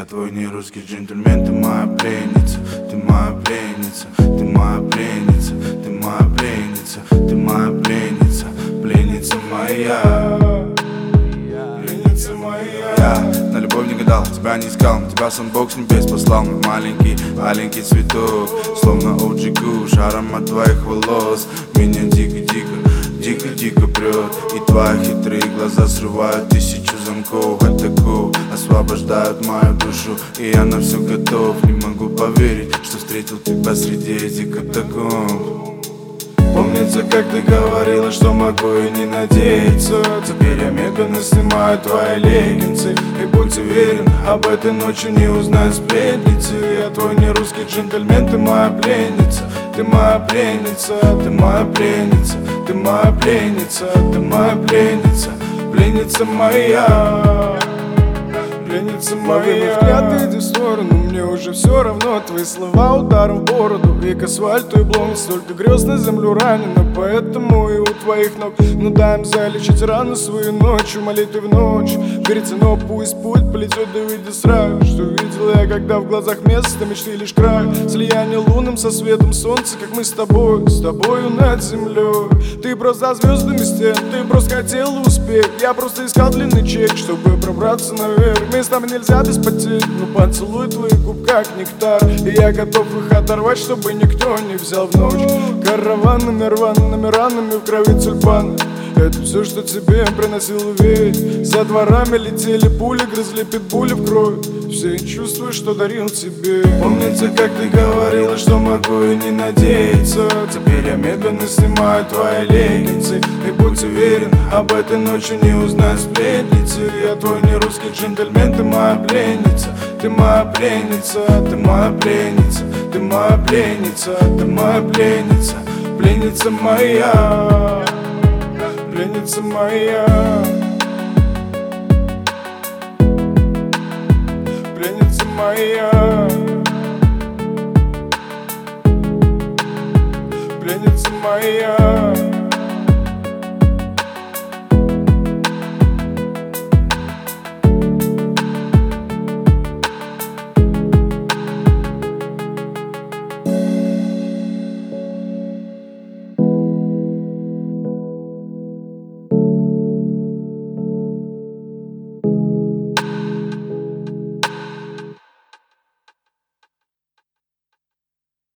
Я твой нерусский джентльмен, ты моя пленница, ты моя пленница, ты моя пленница, ты моя пленница, ты моя пленница, пленница моя. Я на любовь не гадал, тебя не искал, на тебя сам Бог с небес послал. Мой маленький, маленький цветок, словно OG Kush, аромат твоих волос меня дико прет. И твои хитрые глаза срывают тысячу замков. Атаку освобождают мою душу, и я на все готов. Не могу поверить, что встретил тебя среди этих катакомб. Помнится, как ты говорила, что могу и не надеяться. Теперь я медленно снимаю твои леггинсы, и будь уверен, об этой ночи не узнают сплетницы. Я твой нерусский джентльмен, ты моя пленница, ты моя пленница, ты моя пленница, ты моя пленница, ты моя пленница, пленница моя. Пленница моя. Взгляд, иди в сторону, мне уже все равно. Твои слова ударом в бороду, и к асфальту и блом. Столько грез на землю ранено, поэтому и у твоих ног. Ну дай им залечить рану свою ночью, молитвы в ночь. Веретено пусть путь плетет, да выйди сразу. Что видел я, когда в глазах место мечты лишь край. Слияние лунным со светом солнца, как мы с тобою над землей. Ты просто звездами стен, ты просто хотел успеть. Я просто искал длинный чек, чтобы пробраться наверх. Мы с тобой нельзя без потерь, но поцелуй твоих губ как нектар. И я готов их оторвать, чтобы никто не взял в ночь. Караванами, рваными ранами в крови тюльпаны. Это все, что тебе приносил уверен. За дворами летели пули, грызли питбули в кровь. Все чувства, что дарил тебе. Помнится, как ты говорила, что могу и не надеяться. Теперь я медленно снимаю твои леггинсы, и будь уверен, об этой ночи не узнают сплетницы. Я твой нерусский джентльмен, ты моя пленница, ты моя пленница, ты моя пленница, ты моя пленница, ты моя пленница, пленница моя. Пленница моя.